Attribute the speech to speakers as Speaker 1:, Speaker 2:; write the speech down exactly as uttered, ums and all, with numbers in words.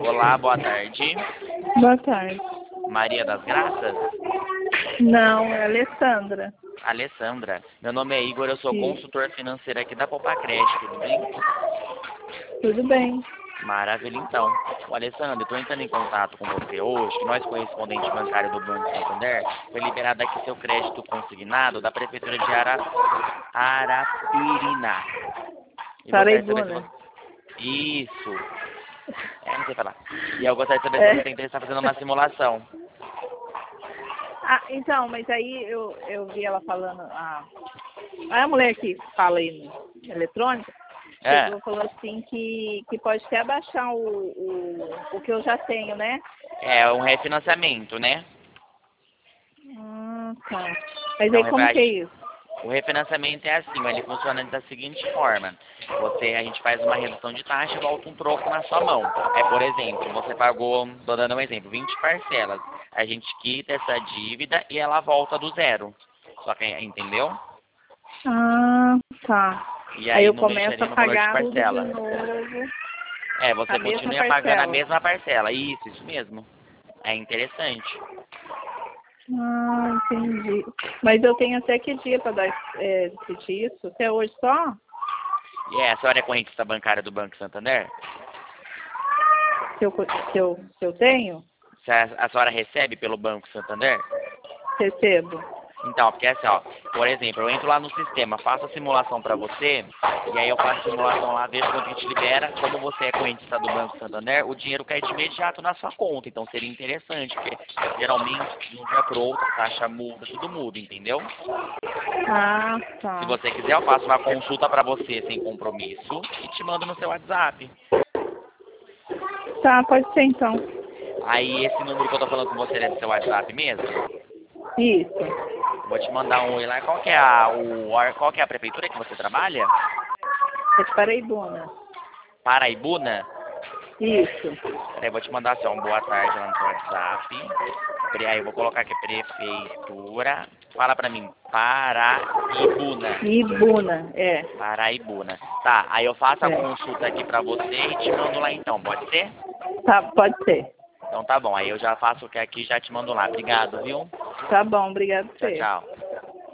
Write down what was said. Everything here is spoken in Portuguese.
Speaker 1: Olá, boa tarde.
Speaker 2: Boa tarde.
Speaker 1: Maria das Graças?
Speaker 2: Não, é Alessandra.
Speaker 1: Alessandra. Meu nome é Igor, eu sou
Speaker 2: Sim.
Speaker 1: consultor financeiro aqui da Popacred, tudo bem?
Speaker 2: Tudo bem.
Speaker 1: Maravilha, então. Ô, Alessandra, eu estou entrando em contato com você hoje, que nós, correspondente bancário do Banco Santander, foi liberado aqui seu crédito consignado da Prefeitura de Ara... Arapirina. E gostaria de saber se
Speaker 2: Paraibuna.
Speaker 1: você... Isso. É, não sei falar. E eu gostaria de saber
Speaker 2: É.
Speaker 1: se você tem interesse em estar fazendo uma simulação.
Speaker 2: Ah, então, mas aí eu, eu vi ela falando, a, a mulher que fala aí no eletrônica,
Speaker 1: É.
Speaker 2: chegou e falou assim que, que pode até abaixar o, o, o que eu já tenho, né?
Speaker 1: É um refinanciamento, né?
Speaker 2: Hum, tá. Mas
Speaker 1: Então,
Speaker 2: aí como que é isso?
Speaker 1: o refinanciamento é assim, ele funciona da seguinte forma. Você, a gente faz uma redução de taxa e volta um troco na sua mão. É, por exemplo, você pagou, tô dando um exemplo, vinte parcelas. A gente quita essa dívida e ela volta do zero. Só que, entendeu?
Speaker 2: Ah, tá.
Speaker 1: E
Speaker 2: Aí
Speaker 1: aí
Speaker 2: eu
Speaker 1: não
Speaker 2: começo
Speaker 1: mexeria
Speaker 2: a
Speaker 1: no valor de
Speaker 2: pagar tudo de
Speaker 1: parcela.
Speaker 2: novo,
Speaker 1: É, você
Speaker 2: a mesma
Speaker 1: continua pagando a
Speaker 2: parcela.
Speaker 1: mesma parcela. Isso, isso mesmo. É interessante.
Speaker 2: Ah, entendi. Mas eu tenho até que dia para dar é, decidir isso? Até hoje só?
Speaker 1: E é, a senhora é correntista bancária do Banco Santander?
Speaker 2: Se eu, se eu, se eu tenho?
Speaker 1: Se a, a senhora recebe pelo Banco Santander?
Speaker 2: Recebo.
Speaker 1: Então, porque assim, ó, por exemplo, eu entro lá no sistema, faço a simulação para você, e aí eu faço a simulação lá, vejo quanto a gente libera. Como você é correntista do Banco Santander, o dinheiro cai de imediato na sua conta, então seria interessante, porque geralmente, de um dia pro outro, a taxa muda, tudo muda, entendeu?
Speaker 2: Ah,
Speaker 1: Se
Speaker 2: tá.
Speaker 1: você quiser, eu faço uma consulta para você sem compromisso e te mando no seu WhatsApp.
Speaker 2: Tá, pode ser então.
Speaker 1: Aí esse número que eu tô falando com você é do seu WhatsApp mesmo?
Speaker 2: Isso.
Speaker 1: Vou te mandar um oi lá. Qual que é a, o, qual que é a prefeitura que você trabalha?
Speaker 2: É de Paraibuna.
Speaker 1: Paraibuna?
Speaker 2: Isso.
Speaker 1: Peraí, vou te mandar assim, ó, um boa tarde lá no seu WhatsApp. Pre- Aí eu vou colocar aqui prefeitura. Fala pra mim, Paraibuna.
Speaker 2: Ibuna, é.
Speaker 1: Paraibuna. Tá, aí eu faço a
Speaker 2: É.
Speaker 1: consulta aqui pra você e te mando lá então, pode ser?
Speaker 2: Tá, pode ser.
Speaker 1: Então tá bom, aí eu já faço o que aqui e já te mando lá. Obrigado, viu?
Speaker 2: Tá bom, obrigado a
Speaker 1: Tchau,
Speaker 2: você.
Speaker 1: tchau.